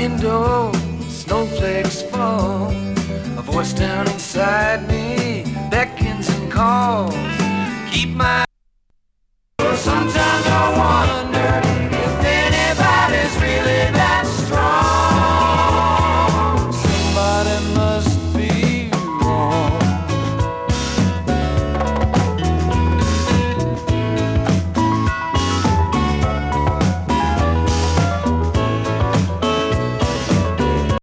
window, snowflakes fall. A voice down inside me beckons and calls.